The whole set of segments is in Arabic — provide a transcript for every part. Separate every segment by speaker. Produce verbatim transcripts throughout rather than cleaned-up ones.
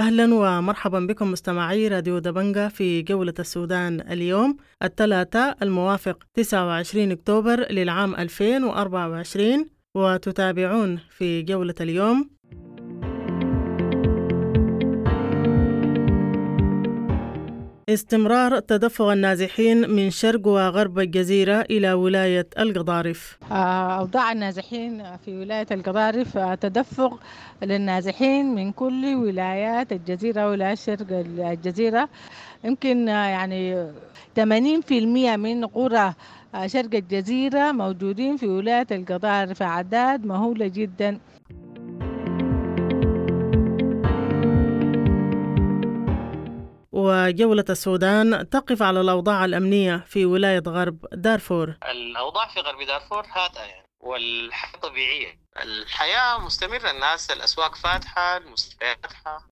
Speaker 1: أهلا ومرحبا بكم مستمعي راديو دبنجة في جولة السودان اليوم الثلاثاء الموافق تسعة وعشرين أكتوبر للعام ألفين وأربعة وعشرين، وتتابعون في جولة اليوم استمرار تدفق النازحين من شرق وغرب الجزيرة إلى ولاية القضارف.
Speaker 2: أوضاع النازحين في ولاية القضارف تدفق للنازحين من كل ولايات الجزيرة ولاية شرق الجزيرة. يمكن يعني ثمانين بالمئة من قرى شرق الجزيرة موجودين في ولاية القضارف، أعداد مهولة جدا.
Speaker 1: وجولة السودان تقف على الأوضاع الأمنية في ولاية غرب دارفور.
Speaker 3: الأوضاع في غرب دارفور هادئة يعني، والحياة طبيعية، الحياة مستمرة، الناس الأسواق فاتحة، المستشفيات فاتحة.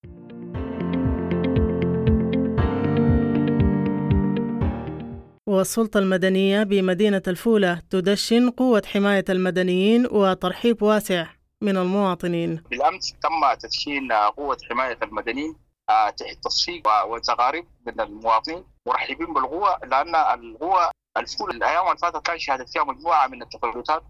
Speaker 1: والسلطة المدنية بمدينة الفولة تدشن قوة حماية المدنيين وترحيب واسع من المواطنين.
Speaker 4: بالأمس تم تدشين قوة حماية المدنيين تحت تصفيق وتقارير من المواطنين، مرحبين بالقوة، لأن القوة الفول الأيام اللي فاتت كان شهدت فيها مجموعة من التفلتات.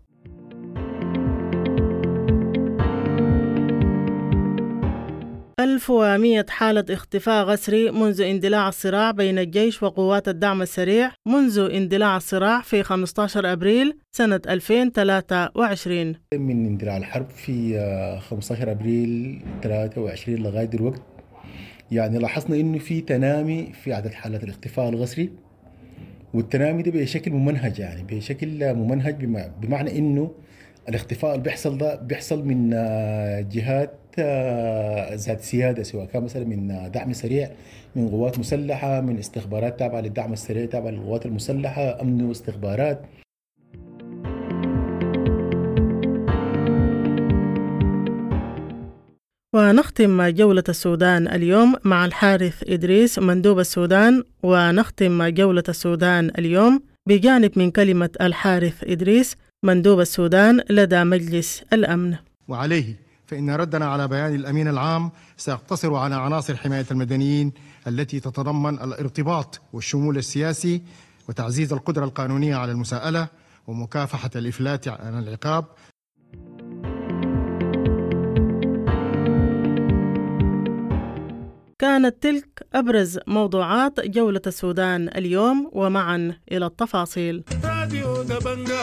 Speaker 1: ألف ومئة حالة اختفاء غسري منذ اندلاع الصراع بين الجيش وقوات الدعم السريع منذ اندلاع الصراع في خمسة عشر أبريل سنة ألفين وثلاثة وعشرين.
Speaker 5: من اندلاع الحرب في خمسة عشر أبريل ثلاثة وعشرين لغاية دلوقتي، يعني لاحظنا إنه في تنامي في عدد حالات الاختفاء الغسري، والتنامي ده بشكل ممنهج، يعني بشكل ممنهج بمعنى إنه الاختفاء اللي بيحصل ده بيحصل من جهات ذات سيادة، سواء كان مثلا من دعم سريع، من قوات مسلحة، من استخبارات تابعة للدعم السريع تابعة للقوات المسلحة، أمن واستخبارات.
Speaker 1: ونختم جولة السودان اليوم مع الحارث إدريس مندوب السودان، ونختم جولة السودان اليوم بجانب من كلمة الحارث إدريس مندوب السودان لدى مجلس الأمن.
Speaker 6: وعليه فإن ردنا على بيان الأمين العام سيقتصر على عناصر حماية المدنيين التي تتضمن الارتباط والشمول السياسي وتعزيز القدرة القانونية على المساءلة ومكافحة الإفلات عن العقاب.
Speaker 1: كانت تلك أبرز موضوعات جولة السودان اليوم، ومعا إلى التفاصيل. راديو دبنجة.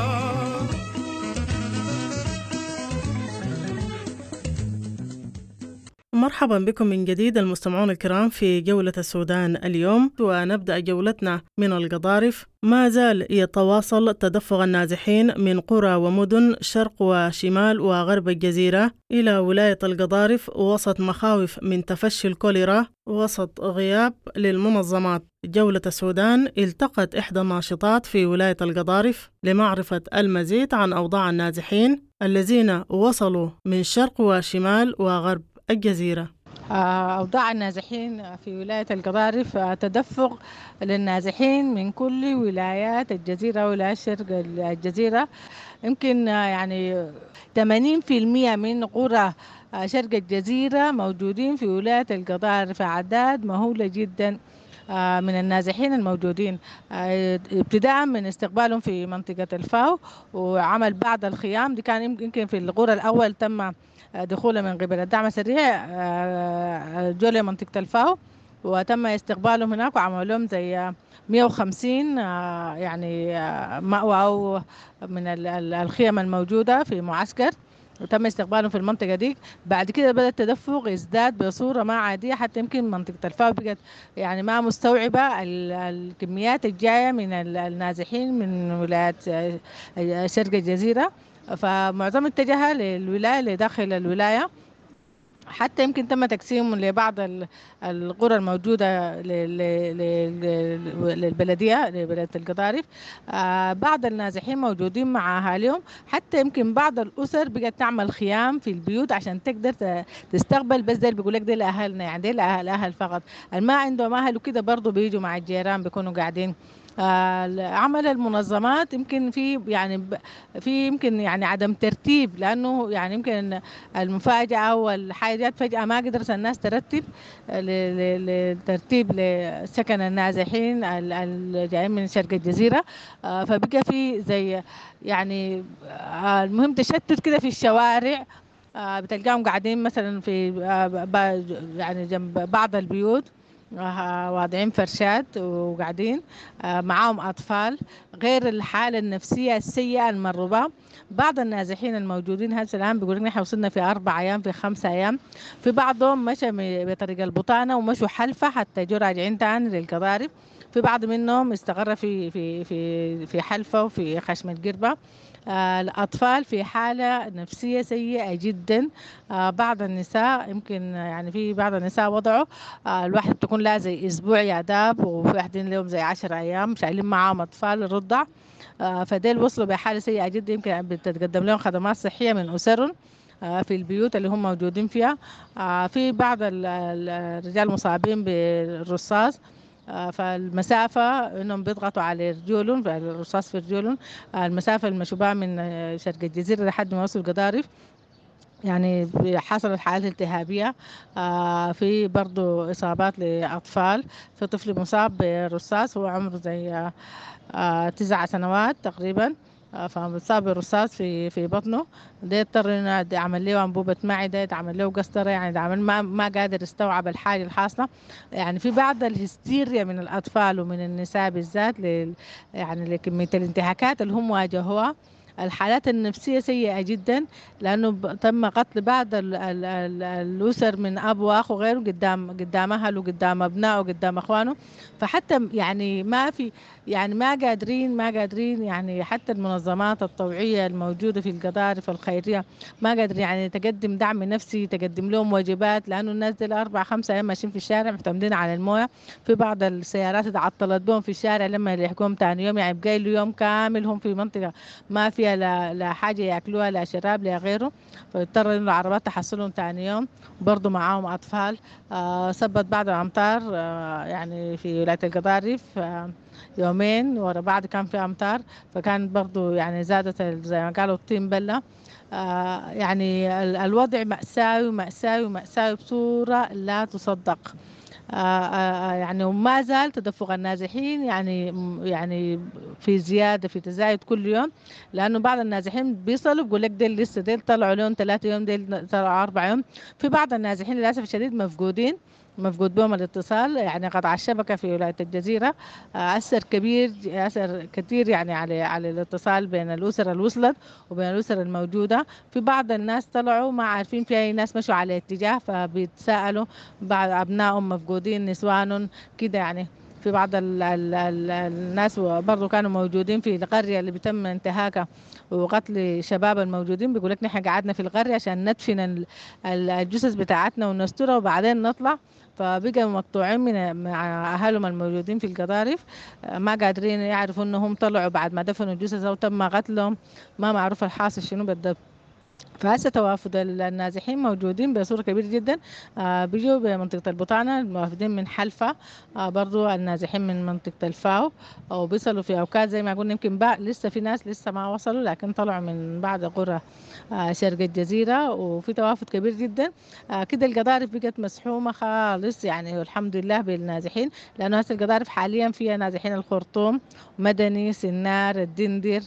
Speaker 1: مرحبا بكم من جديد المستمعون الكرام في جولة السودان اليوم، ونبدأ جولتنا من القضارف. ما زال يتواصل تدفق النازحين من قرى ومدن شرق وشمال وغرب الجزيرة إلى ولاية القضارف وسط مخاوف من تفشي الكوليرا، وسط غياب للمنظمات. جولة السودان التقت إحدى الناشطات في ولاية القضارف لمعرفة المزيد عن أوضاع النازحين الذين وصلوا من شرق وشمال وغرب الجزيرة.
Speaker 2: أوضاع النازحين في ولاية القضارف تدفق للنازحين من كل ولايات الجزيرة ولاية شرق الجزيرة. يمكن يعني ثمانين بالمئة من قرى شرق الجزيرة موجودين في ولاية القضارف، أعداد مهولة جدا من النازحين الموجودين، ابتداء من استقبالهم في منطقة الفاو وعمل بعض الخيام. دي كان يمكن في القرى الأول تم دخوله من قبل الدعم السريع جولة منطقة الفاو، وتم استقبالهم هناك وعملوا لهم زي مئة وخمسين يعني مأوى أو من الخيم الموجودة في معسكر، وتم استقبالهم في المنطقة دي. بعد كده بدأ التدفق يزداد بصورة ما عادية، حتى يمكن منطقة الفاو بقت يعني ما مستوعبة الكميات الجاية من النازحين من ولايات شرق الجزيرة، فمعظم اتجه للولاية لداخل الولاية. حتى يمكن تم تقسيم لبعض القرى الموجودة للبلدية لبلدية القضارف. بعض النازحين موجودين مع أهاليهم، حتى يمكن بعض الأسر بقت تعمل خيام في البيوت عشان تقدر تستقبل، بس ده بيقول لك ده لأهلنا، يعني ده لأهل أهل فقط. الما عندهم أهل وكده برضو بيجوا مع الجيران بيكونوا قاعدين عمل المنظمات يمكن في يعني في يمكن يعني عدم ترتيب، لأنه يعني يمكن المفاجأة أو الحاجات فجأة ما قدرت الناس ترتب لترتيب لسكن النازحين الجايين من شرق الجزيرة. فبقى في زي يعني المهم تشتت كده في الشوارع. بتلقاهم قاعدين مثلا في يعني جنب بعض البيوت واضعين فرشات وقاعدين معاهم أطفال، غير الحالة النفسية السيئة المروا بها. بعض النازحين الموجودين هسه الآن بيقولوا لنا احنا وصلنا في أربع أيام في خمسة أيام. في بعضهم مشى بطريق البطانة ومشوا حلفة حتى جو راجعين تاني للقضارف. في بعض منهم استقر في في في في حلفة وفي خشم القربة. آه الأطفال في حالة نفسية سيئة جدا. آه بعض النساء يمكن يعني في بعض النساء وضعوا آه الواحد تكون لها زي أسبوع ياداب، وفي واحدين لهم زي عشر أيام شايلين معاهم أطفال رضع. آه فديل وصلوا بحالة سيئة جدا، يمكن بتتقدم لهم خدمات صحية من أسرهم آه في البيوت اللي هم موجودين فيها. آه في بعض الرجال مصابين بالرصاص. فالمسافة إنهم بيضغطوا على رجولهم، الرصاص في رجولهم. المسافة المشوبة من شرق الجزيرة لحد ما وصلوا القضارف يعني حصلت حالة التهابية. في برضو إصابات لأطفال. في طفل مصاب بالرصاص هو عمره زي تسع سنوات تقريبا، فمصاب بالرصاص في في بطنه. ده اضطر انه يعمل له انبوبه معده، يتعمل له قسطره، يعني عمل ما ما قادر يستوعب الحاجه الحاصله. يعني في بعض الهستيريا من الاطفال ومن النساء بالذات ل يعني لكميه الانتهاكات اللي هم واجهوها. الحالات النفسية سيئة جدا، لأنه تم قتل بعض ال ال ال الأسر من أب وأخ وغيره قدام قدام أهله وقدام أبنائه وقدام أخوانه. فحتى يعني ما في يعني ما قادرين ما قادرين يعني حتى المنظمات الطوعية الموجودة في القضارف الخيرية ما قادرين يعني تقدم دعم نفسي، تقدم لهم واجبات، لأنه الناس دي الأربع خمسة أيام ماشيين في الشارع معتمدين على المويه. في بعض السيارات اتعطلت بهم في الشارع لما يلحقوهم تاني يوم، يعني بقى له يوم كامل هم في منطقة ما فيها لا, لا حاجة يأكلوها لا شراب لا غيره، فاضطر إنه العربات تحصلهم تاني يوم. برضو معاهم أطفال. آه سبت بعض الأمطار آه يعني في ولاية القضارف آه يومين ورا بعض كان في أمطار، فكان برضو يعني زادت زي ما قالوا الطين بلة. آه يعني الوضع مأساوي مأساوي مأساوي بصورة لا تصدق. آه آه يعني وما زال تدفق النازحين يعني يعني في زيادة في تزايد كل يوم، لأنه بعض النازحين بيصلوا بيقول لك ديل لسه ديل طلعوا لهم ثلاثة يوم ديل طلعوا أربع يوم. في بعض النازحين للأسف الشديد مفقودين مفقود بهم الاتصال، يعني قطع الشبكة في ولاية الجزيرة أثر كبير أثر كثير يعني على على الاتصال بين الأسر اللي وصلت وبين الأسر الموجودة. في بعض الناس طلعوا ما عارفين، في أي ناس مشوا على اتجاه فبيتساءلوا بعض أبنائهم مفقودين نسوان كده. يعني في بعض ال ال ال الناس برضو كانوا موجودين في القرية اللي بيتم انتهاكها وقتل شباب الموجودين، بيقول لك نحن قعدنا في القرية عشان ندفن الجثث بتاعتنا ونسترها وبعدين نطلع. فبقوا مقطوعين من مع أهلهم الموجودين في القضارف، ما قادرين يعرفوا أنهم طلعوا بعد ما دفنوا الجثث أو تم قتلهم، ما معروف الحاصل شنو بالضبط. فهسه توافد النازحين موجودين بصورة كبيرة جدا. آه بيجوا بمنطقة البطانة، الموافدين من حلفة. آه برضو النازحين من منطقة الفاو، أو بيصلوا في أوقات زي ما قلنا يمكن بقى لسه في ناس لسه ما وصلوا لكن طلعوا من بعض قرى آه شرق الجزيرة، وفي توافد كبير جدا. آه كده القضارف بقت مسحومة خالص يعني والحمد لله بالنازحين، لأنه هسه القضارف حاليا فيها نازحين الخرطوم، مدني، سنار، الدندر،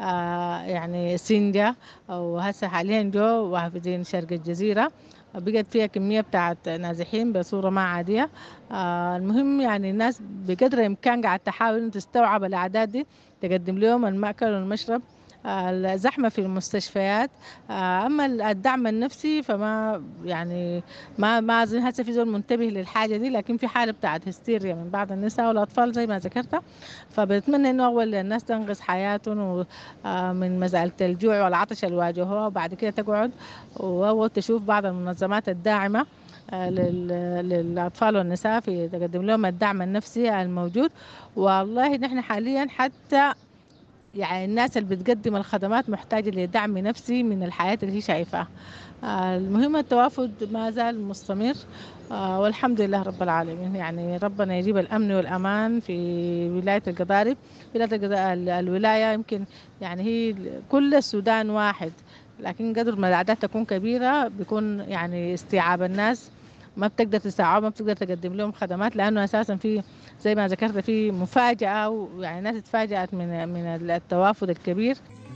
Speaker 2: آه يعني سنجة، وهسه حاليا جو وافدين شرق الجزيرة. بقت فيها كمية بتاعت نازحين بصورة ما عادية. آه المهم يعني الناس بقدر الإمكان قاعد تحاول أن تستوعب الأعداد دي، تقدم لهم المأكل والمشرب. آه الزحمة في المستشفيات. آه أما الدعم النفسي فما يعني ما ما أظن هسه في زول منتبه للحاجة دي، لكن في حالة بتاعت هستيريا من بعض النساء والأطفال زي ما ذكرت. فبتمنى إنه أول الناس تنقذ حياتهم من مسألة الجوع والعطش اللي واجهوها، وبعد كده تقعد وأول تشوف بعض المنظمات الداعمة للأطفال والنساء في تقدم لهم الدعم النفسي الموجود. والله نحن حاليا حتى يعني الناس اللي بتقدم الخدمات محتاجة لدعم نفسي من الحياة اللي هي شايفاها. المهم التوافد ما زال مستمر والحمد لله رب العالمين. يعني ربنا يجيب الأمن والأمان في ولاية القضارف. ولاية الولاية يمكن يعني هي كل السودان واحد، لكن قدر ما الأعداد تكون كبيرة بيكون يعني استيعاب الناس ما بتقدر تستوعب، ما بتقدر تقدم لهم خدمات، لأنه أساسا في زي ما ذكرت في مفاجأة، ويعني الناس اتفاجأت من من التوافد الكبير.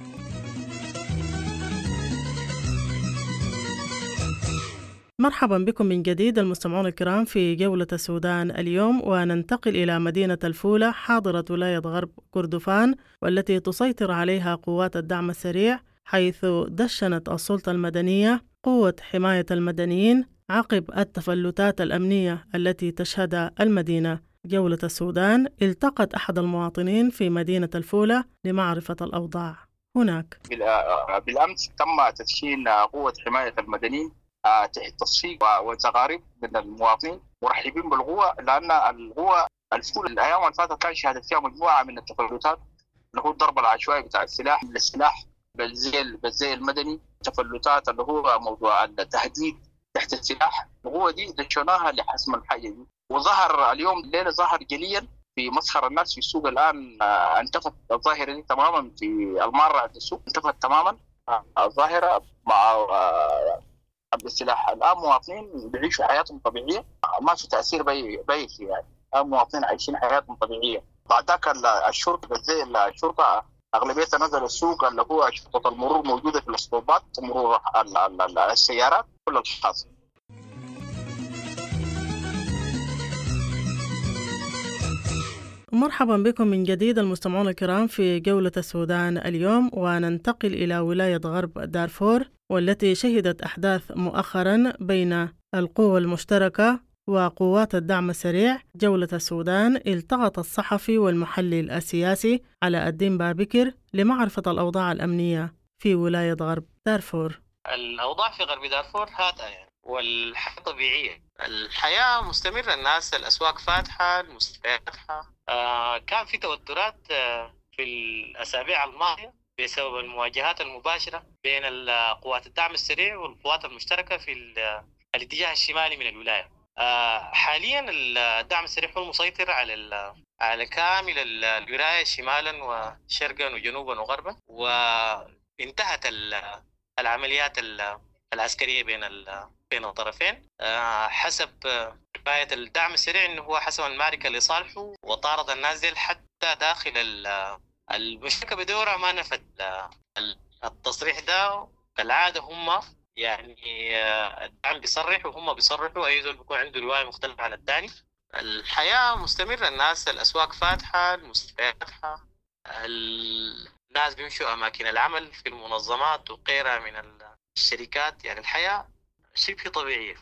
Speaker 1: مرحبا بكم من جديد المستمعون الكرام في جولة السودان اليوم، وننتقل إلى مدينة الفولة حاضرة ولاية غرب كردفان، والتي تسيطر عليها قوات الدعم السريع، حيث دشنت السلطة المدنية قوة حماية المدنيين عقب التفلتات الأمنية التي تشهدها المدينة. جولة السودان التقت أحد المواطنين في مدينة الفولة لمعرفة الأوضاع هناك.
Speaker 4: بالأمس تم تدشين قوة حماية المدنيين تحت تصفيق وتقارير من المواطنين مرحبين بالقوة، لأن القوة الفول الأيام اللي فاتت كان شهدت فيها مجموعة من التفلتات، اللي هو الضرب العشوائي بتاع السلاح السلاح بالزي بالزي المدني، تفلتات اللي هو موضوع التهديد تحت السلاح. القوة دي دشناها لحسم الحاجة دي، وظهر اليوم الليلة ظهر جليا في مسخر الناس في السوق. الآن انتفت الظاهرة دي تماما في المارة عند السوق، انتفت تماما الظاهرة مع بالسلاح. الآن مواطنين بيعيشوا حياتهم طبيعية، ما في تأثير بي بي يعني. الآن مواطنين عايشين حياتهم طبيعية. بعد ذاك الشرطة زي الشرطة أغلبيتها نزل السوق، اللي هو شرطة المرور موجودة في الاسطوبات، مرور السيارات كل الأشخاص.
Speaker 1: مرحبا بكم من جديد المستمعون الكرام في جولة السودان اليوم، وننتقل إلى ولاية غرب دارفور، والتي شهدت أحداث مؤخرا بين القوى المشتركة وقوات الدعم السريع. جولة السودان التقط الصحفي والمحلل السياسي علاء الدين بابكر لمعرفة الأوضاع الأمنية في ولاية غرب دارفور.
Speaker 3: الأوضاع في غرب دارفور هادئة يعني، والحياة طبيعية، الحياة مستمرة، الناس الأسواق فاتحة، المستشفيات فاتحة. آه كان في توترات آه في الأسابيع الماضية بسبب المواجهات المباشرة بين قوات الدعم السريع والقوات المشتركة في الاتجاه الشمالي من الولاية. آه حاليا الدعم السريع هو المسيطر على على كامل الولاية شمالا وشرقا وجنوبا وغربا، وانتهت العمليات العسكرية بين بين الطرفين. آه حسب رواية الدعم السريع انه هو حسم المعركة لصالحه وطارد النازل حتى داخل المشتركة بدورها. ما نفت التصريح ده كالعادة، هم يعني الدعم بيصرح وهم بيصرحوا، أي زول بيكون عنده رواية مختلفة عن الثاني. الحياة مستمرة، الناس الأسواق فاتحة، المستشفيات فاتحة، الناس بيمشوا أماكن العمل في المنظمات وغيرها من الشركات. يعني الحياة شبه طبيعية.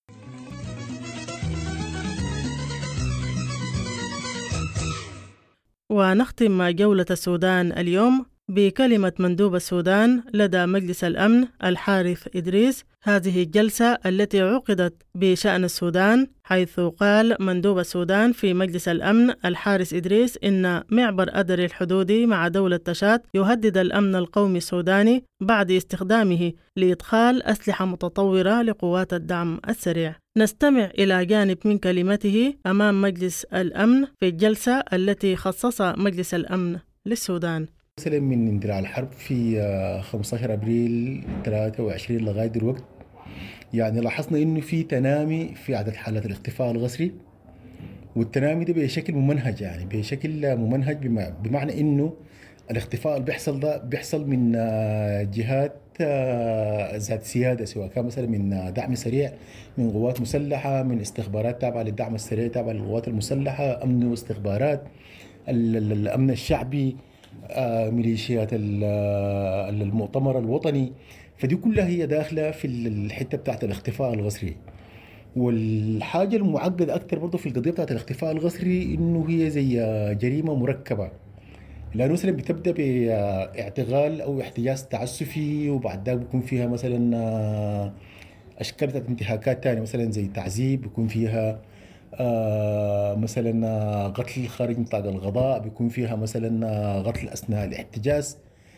Speaker 1: ونختم جولة السودان اليوم بكلمة مندوب السودان لدى مجلس الأمن الحارث إدريس. هذه الجلسة التي عقدت بشأن السودان، حيث قال مندوب السودان في مجلس الأمن الحارث إدريس إن معبر أدري الحدودي مع دولة تشاد يهدد الأمن القومي السوداني بعد استخدامه لإدخال أسلحة متطورة لقوات الدعم السريع. نستمع إلى جانب من كلمته أمام مجلس الأمن في الجلسة التي خصصها مجلس الأمن للسودان.
Speaker 5: مثلا من اندلاع الحرب في خمسة عشر أبريل ثلاثة وعشرين لغاية دلوقتي، يعني لاحظنا إنه في تنامي في عدد حالات الاختفاء الغسري، والتنامي ده بشكل ممنهج، يعني بشكل ممنهج بمعنى إنه الاختفاء اللي بيحصل ده بيحصل من جهات ذات سيادة، سواء كان مثلا من دعم سريع، من قوات مسلحة، من استخبارات تابعة للدعم السريع تابعة للقوات المسلحة، أمن واستخبارات، الأمن الشعبي، ميليشيات المؤتمر الوطني. فدي كلها هي داخلة في الحتة بتاعت الاختفاء الغسري. والحاجة المعقدة أكتر برضو في القضية بتاعت الاختفاء الغسري إنه هي زي جريمة مركبة، لأنه مثلا بتبدأ باعتقال أو احتجاز تعسفي، وبعد ذلك بيكون فيها مثلا أشكال انتهاكات تانية، مثلا زي تعذيب، بيكون فيها آه مثلا قتل خارج نطاق القضاء، بيكون فيها مثلا قتل أثناء الاحتجاز.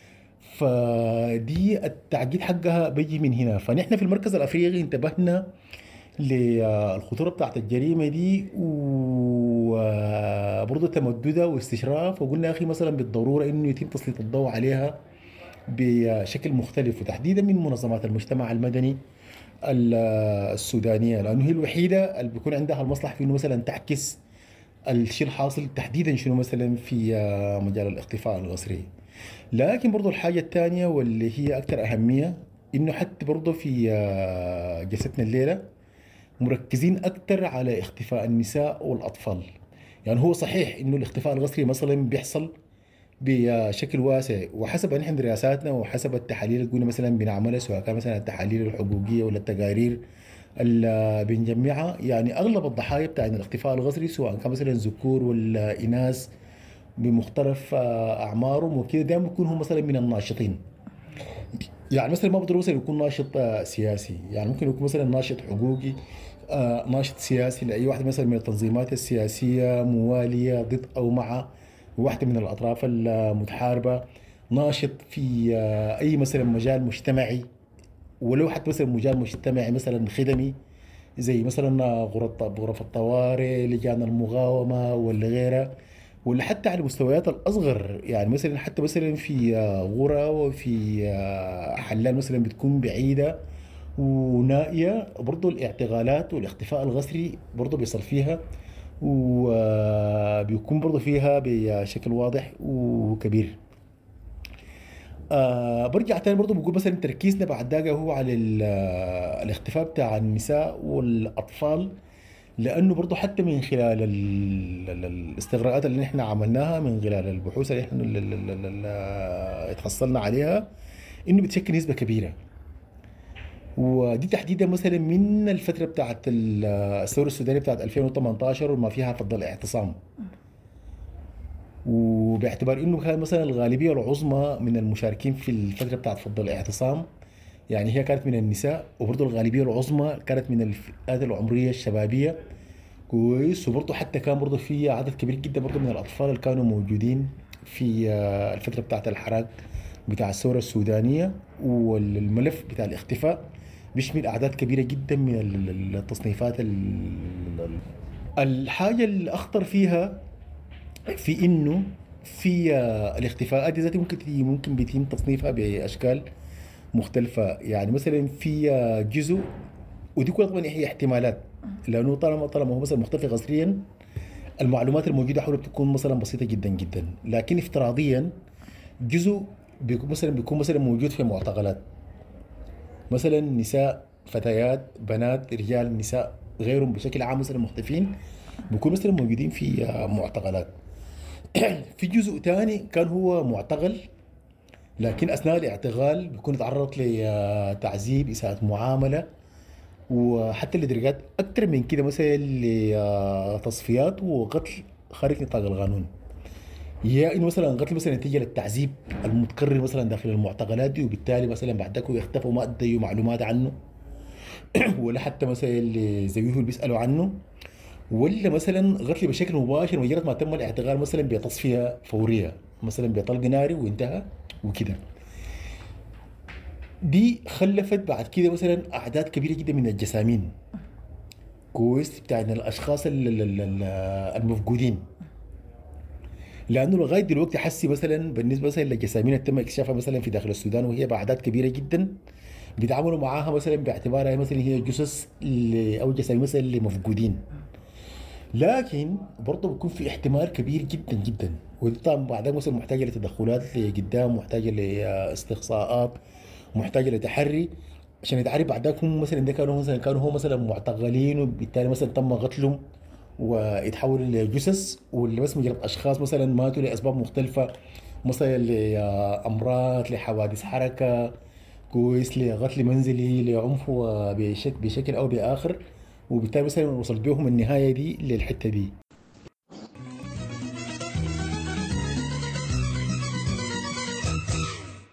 Speaker 5: فدي التعقيد حقها بيجي من هنا. فنحن في المركز الأفريقي انتبهنا للخطورة بتاعت الجريمة دي وبرضه تمددها واستشراف، وقلنا يا أخي مثلا بالضرورة إنه يتم تسليط الضوء عليها بشكل مختلف، وتحديدا من منظمات المجتمع المدني السودانية، لأنه هي الوحيدة اللي بيكون عندها المصلحة في إنه مثلا تعكس الشيء الحاصل تحديدا شنو مثلا في مجال الاختفاء القسري. لكن برضو الحاجة الثانية واللي هي أكثر أهمية إنه حتى برضو في جلستنا الليلة مركزين أكثر على اختفاء النساء والأطفال. يعني هو صحيح إنه الاختفاء القسري مثلا بيحصل بشكل واسع، وحسب نحن دراساتنا وحسب التحاليل اللي قلنا مثلا بنعملها، سواء كان مثلا التحاليل الحقوقية ولا التقارير اللي بنجمعها، يعني أغلب الضحايا بتاع الاختفاء القسري سواء كان مثلا ذكور ولا إناث بمختلف أعمارهم وكذا، دائما بيكون هم مثلا من الناشطين. يعني مثلا ما بضروري مثلا يكون ناشط سياسي، يعني ممكن يكون مثلا ناشط حقوقي، ناشط سياسي لأي واحدة مثلا من التنظيمات السياسية موالية ضد أو مع واحدة من الأطراف المتحاربة، ناشط في أي مثلا مجال مجتمعي، ولو حتى مثلا مجال مجتمعي مثلا خدمي زي مثلا غرف الطوارئ، لجان المقاومة ولا غيرها، ولا حتى على المستويات الأصغر. يعني مثلا حتى مثلا في غرة وفي حلال مثلا بتكون بعيدة ونائية، برضو الاعتقالات والاختفاء القسري برضو بيصل فيها، وبيكون برضو فيها بشكل واضح وكبير. آه برجع تاني برضو بقول مثلا تركيزنا بعد داقة هو على الاختفاء بتاع النساء والأطفال، لأنه برضو حتى من خلال الاستقراءات اللي نحن عملناها، من خلال البحوث اللي نحن اتحصلنا عليها، إنه بتشكل نسبة كبيرة. ودي تحديدا مثلا من الفترة بتاعت الثورة السودانية بتاعت ألفين وثمانية عشر وما فيها فضل الاعتصام، وباعتبار انه كان مثلا الغالبيه العظمى من المشاركين في الفتره بتاعت فضل الاعتصام يعني هي كانت من النساء، وبرضه الغالبيه العظمى كانت من الفئات العمريه الشبابيه كويس، وبرضه حتى كان برضه في عدد كبير جدا برضه من الاطفال اللي كانوا موجودين في الفتره بتاعت الحراك بتاع الثوره السودانيه. والملف بتاع الاختفاء بيشمل اعداد كبيره جدا من التصنيفات. الحاجه الاخطر فيها في انه في الاختفاءات دي ذاتها ممكن ممكن بيتم تصنيفها باشكال مختلفه. يعني مثلا في جزء، ودي كلها طبعا هي احتمالات، لانه طالما طالما هو مثلا مختفي قسريا المعلومات الموجوده حوله بتكون مثلا بسيطه جدا جدا، لكن افتراضيا جزء بيكون مثلا بيكون مثلا موجود في معتقلات، مثلا نساء، فتيات، بنات، رجال، نساء، غيرهم بشكل عام مثلا مختفين بيكون مثلا موجودين في معتقلات. في جزء ثاني كان هو معتقل، لكن اثناء الاعتقال بيكون يتعرض لتعذيب، اساءة معامله، وحتى لدرجات اكثر من كده مثلا لتصفيات وقتل خارج نطاق القانون. يا انه مثلا قتل مثلا نتيجه للتعذيب المتكرر مثلا داخل المعتقلات دي، وبالتالي مثلا بعد ذاك يختفوا ما ادوا معلومات عنه ولا حتى مثلا اللي زيه اللي بيسالوا عنه، ولا مثلا قتل بشكل مباشر مجرد ما تم الاعتقال مثلا بتصفيه فوريه مثلا بطلق ناري وانتهى وكده. دي خلفت بعد كده مثلا اعداد كبيره جدا من الجسامين كويس بتاع الاشخاص المفقودين، لانه لغايه دلوقتي حسي مثلا بالنسبه مثلا للجسامين اللي تم اكتشافها مثلا في داخل السودان وهي باعداد كبيره جدا بيتعاملوا معاها مثلا باعتبارها مثلا هي جثث او جسامين مثلا لمفقودين، لكن برضه بيكون في احتمال كبير جدا جدا، ودي طبعا بعدها مثلا محتاجه لتدخلات لقدام، محتاجه لاستقصاءات، محتاجه لتحري عشان يتعرف بعدك هم مثلا ده كانوا مثلا كانوا هم مثلا معتقلين وبالتالي مثلا تم قتلهم ويتحولوا لجثث، واللي بس مجرد اشخاص مثلا ماتوا لاسباب مختلفه مثلا لامراض، لحوادث حركه كويس، لقتل منزلي، لعنف بشكل بشكل او باخر، وبالتالي مثلا وصل بهم النهايه دي للحته دي.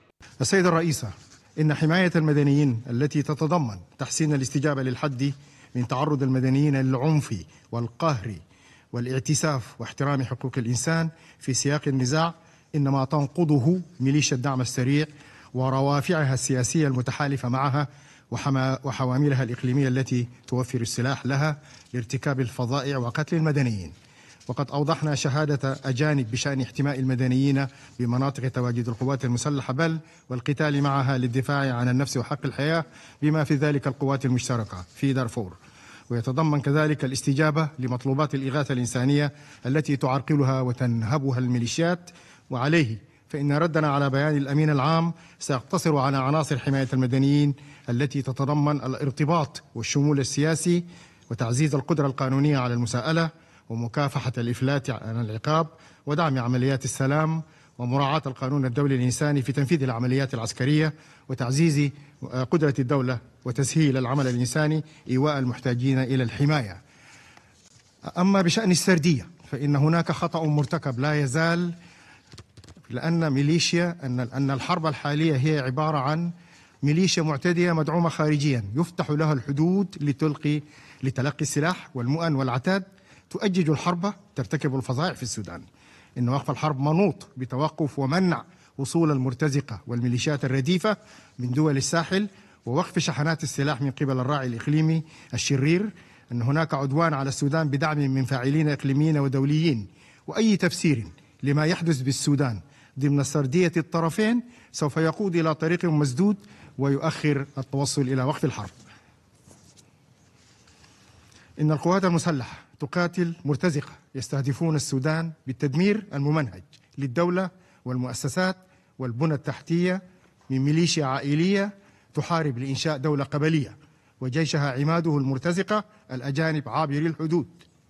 Speaker 6: السيدة الرئيسة، إن حماية المدنيين التي تتضمن تحسين الاستجابة للحد من تعرض المدنيين للعنف والقهر والاعتساف واحترام حقوق الإنسان في سياق النزاع إنما تنقضه ميليشيا الدعم السريع وروافعها السياسية المتحالفة معها وحواملها الإقليمية التي توفر السلاح لها لارتكاب الفظائع وقتل المدنيين. وقد أوضحنا شهادة أجانب بشأن احتماء المدنيين بمناطق تواجد القوات المسلحة بل والقتال معها للدفاع عن النفس وحق الحياة بما في ذلك القوات المشتركة في دارفور، ويتضمن كذلك الاستجابة لمطلوبات الإغاثة الإنسانية التي تعرقلها وتنهبها الميليشيات. وعليه فإن ردنا على بيان الأمين العام سيقتصر على عناصر حماية المدنيين التي تتضمن الارتباط والشمول السياسي وتعزيز القدرة القانونية على المساءلة ومكافحة الإفلات عن العقاب ودعم عمليات السلام ومراعاة القانون الدولي الإنساني في تنفيذ العمليات العسكرية وتعزيز قدرة الدولة وتسهيل العمل الإنساني إيواء المحتاجين إلى الحماية. أما بشأن السردية فإن هناك خطأ مرتكب لا يزال، لأن ميليشيا أن أن الحرب الحالية هي عبارة عن ميليشيا معتدية مدعومة خارجيا يفتح لها الحدود لتلقي لتلقي السلاح والمؤن والعتاد، تؤجج الحرب، ترتكب الفظائع في السودان. إن وقف الحرب منوط بتوقف ومنع وصول المرتزقة والميليشيات الرديفة من دول الساحل ووقف شحنات السلاح من قبل الراعي الإقليمي الشرير. أن هناك عدوان على السودان بدعم من فاعلين إقليميين ودوليين، وأي تفسير لما يحدث بالسودان ضمن سردية الطرفين سوف يقود إلى طريق مسدود ويؤخر التوصل إلى وقف الحرب. إن القوات المسلحة تقاتل مرتزقة يستهدفون السودان بالتدمير الممنهج للدولة والمؤسسات والبنى التحتية من ميليشيا عائلية تحارب لإنشاء دولة قبلية، وجيشها عماده المرتزقة الأجانب عابري الحدود.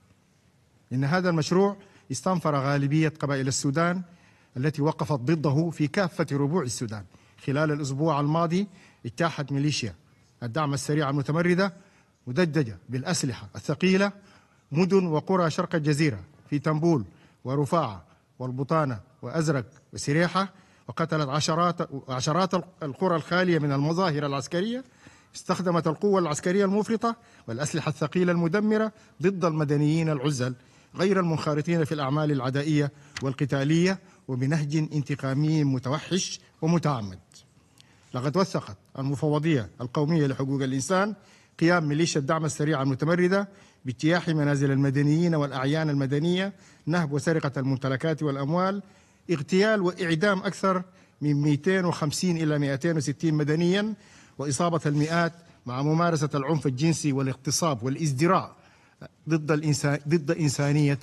Speaker 6: إن هذا المشروع استنفر غالبية قبائل السودان التي وقفت ضده في كافة ربوع السودان. خلال الأسبوع الماضي اجتاحت ميليشيا الدعم السريع المتمردة مدججة بالأسلحة الثقيلة مدن وقرى شرق الجزيرة في تنبول ورفاعة والبطانة وأزرق وسريحة، وقتلت عشرات عشرات القرى الخالية من المظاهر العسكرية. استخدمت القوة العسكرية المفرطة والأسلحة الثقيلة المدمرة ضد المدنيين العزل غير المنخرطين في الأعمال العدائية والقتالية وبنهج انتقامي متوحش ومتعمد. لقد وثقت المفوضية القومية لحقوق الإنسان قيام ميليشيا الدعم السريع المتمردة باجتياح منازل المدنيين والأعيان المدنية، نهب وسرقة الممتلكات والأموال، اغتيال وإعدام أكثر من مئتين وخمسين إلى مئتين وستين مدنيا، وإصابة المئات مع ممارسة العنف الجنسي والاغتصاب والازدراء ضد الإنسان ضد إنسانية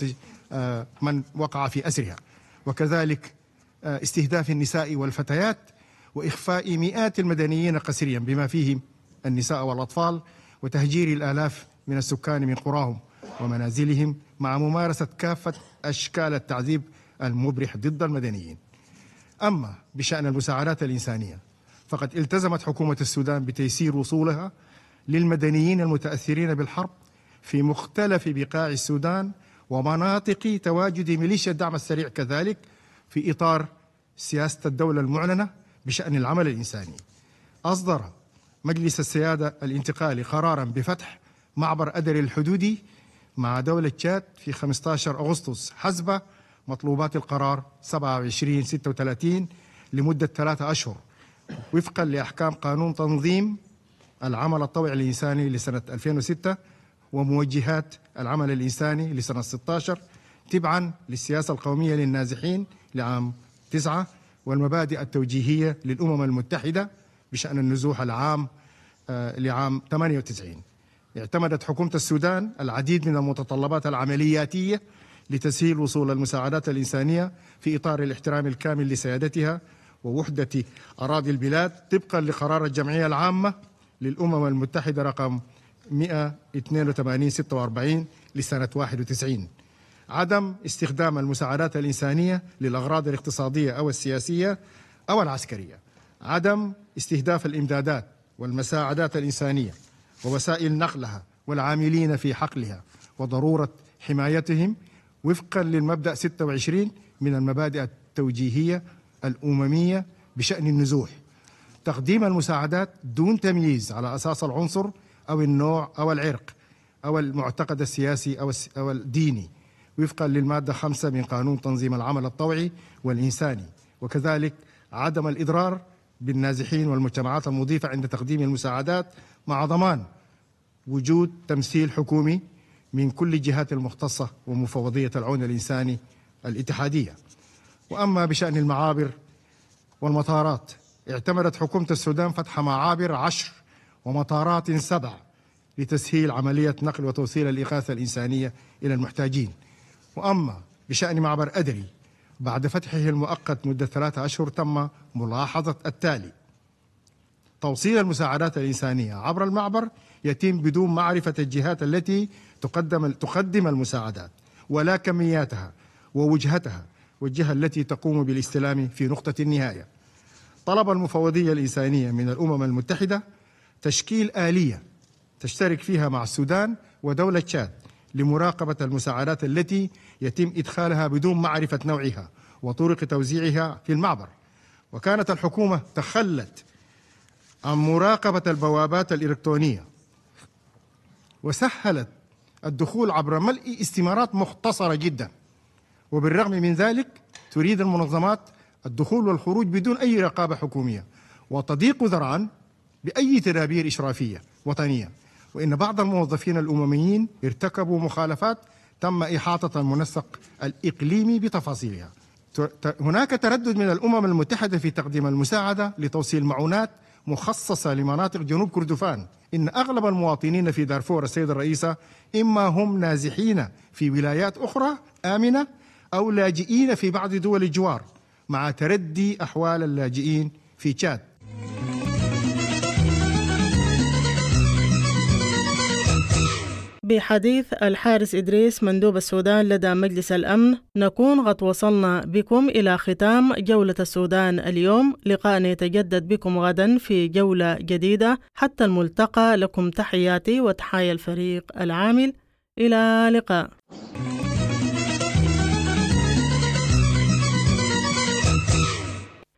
Speaker 6: من وقع في أسرها، وكذلك استهداف النساء والفتيات وإخفاء مئات المدنيين قسريا بما فيهم النساء والأطفال، وتهجير الآلاف من السكان من قراهم ومنازلهم مع ممارسة كافة أشكال التعذيب المبرح ضد المدنيين. أما بشأن المساعدات الإنسانية فقد التزمت حكومة السودان بتيسير وصولها للمدنيين المتأثرين بالحرب في مختلف بقاع السودان ومناطق تواجد ميليشيا الدعم السريع، كذلك في إطار سياسة الدولة المعلنة بشأن العمل الإنساني. أصدر مجلس السيادة الانتقالي قراراً بفتح معبر أدري الحدودي مع دولة تشاد في خمسة عشر أغسطس حسب مطلوبات القرار سبعة وعشرين ستة وثلاثين لمدة ثلاثة أشهر وفقاً لأحكام قانون تنظيم العمل الطوعي الإنساني لسنة ألفين وستة وموجهات العمل الإنساني لسنة ستة عشر تبعاً للسياسة القومية للنازحين لعام تسعة والمبادئ التوجيهية للأمم المتحدة بشأن النزوح العام لعام ثمانية وتسعين. اعتمدت حكومة السودان العديد من المتطلبات العملياتية لتسهيل وصول المساعدات الإنسانية في إطار الاحترام الكامل لسيادتها ووحدة أراضي البلاد طبقا لقرار الجمعية العامة للأمم المتحدة رقم مئة واثنين وثمانين ستة وأربعين لسنة واحد وتسعين. عدم استخدام المساعدات الإنسانية للأغراض الاقتصادية أو السياسية أو العسكرية. عدم استهداف الإمدادات والمساعدات الإنسانية ووسائل نقلها والعاملين في حقلها وضرورة حمايتهم وفقا للمبدأ ستة وعشرين من المبادئ التوجيهية الأممية بشأن النزوح. تقديم المساعدات دون تمييز على أساس العنصر أو النوع أو العرق أو المعتقد السياسي أو الديني وفقا للمادة خمسة من قانون تنظيم العمل الطوعي والإنساني، وكذلك عدم الإضرار بالنازحين والمجتمعات المضيفة عند تقديم المساعدات، مع ضمان وجود تمثيل حكومي من كل الجهات المختصة ومفوضية العون الإنساني الاتحادية. وأما بشأن المعابر والمطارات، اعتمدت حكومة السودان فتح معابر عشر ومطارات سبع لتسهيل عملية نقل وتوصيل الإغاثة الإنسانية إلى المحتاجين. وأما بشأن معبر أدري، بعد فتحه المؤقت مدة ثلاثة أشهر تم ملاحظة التالي: توصيل المساعدات الإنسانية عبر المعبر يتم بدون معرفة الجهات التي تقدم تقدم المساعدات ولا كمياتها ووجهتها والجهة التي تقوم بالاستلام في نقطة النهاية. طلب المفوضية الإنسانية من الأمم المتحدة تشكيل آلية تشترك فيها مع السودان ودولة تشاد لمراقبة المساعدات التي يتم إدخالها بدون معرفة نوعها وطرق توزيعها في المعبر. وكانت الحكومة تخلت عن مراقبة البوابات الإلكترونية وسهلت الدخول عبر ملء استمارات مختصرة جدا، وبالرغم من ذلك تريد المنظمات الدخول والخروج بدون أي رقابة حكومية وتضيق ذرعا بأي تدابير إشرافية وطنية. وإن بعض الموظفين الأمميين ارتكبوا مخالفات تم إحاطة المنسق الإقليمي بتفاصيلها. هناك تردد من الأمم المتحدة في تقديم المساعدة لتوصيل معونات مخصصة لمناطق جنوب كردفان. إن أغلب المواطنين في دارفور السيدة الرئيسة إما هم نازحين في ولايات أخرى آمنة أو لاجئين في بعض دول الجوار، مع تردي أحوال اللاجئين في تشاد.
Speaker 1: بحديث الحارس إدريس مندوب السودان لدى مجلس الأمن، نكون قد وصلنا بكم إلى ختام جولة السودان اليوم. لقاء يتجدد بكم غدا في جولة جديدة. حتى الملتقى، لكم تحياتي وتحايا الفريق العامل. إلى اللقاء.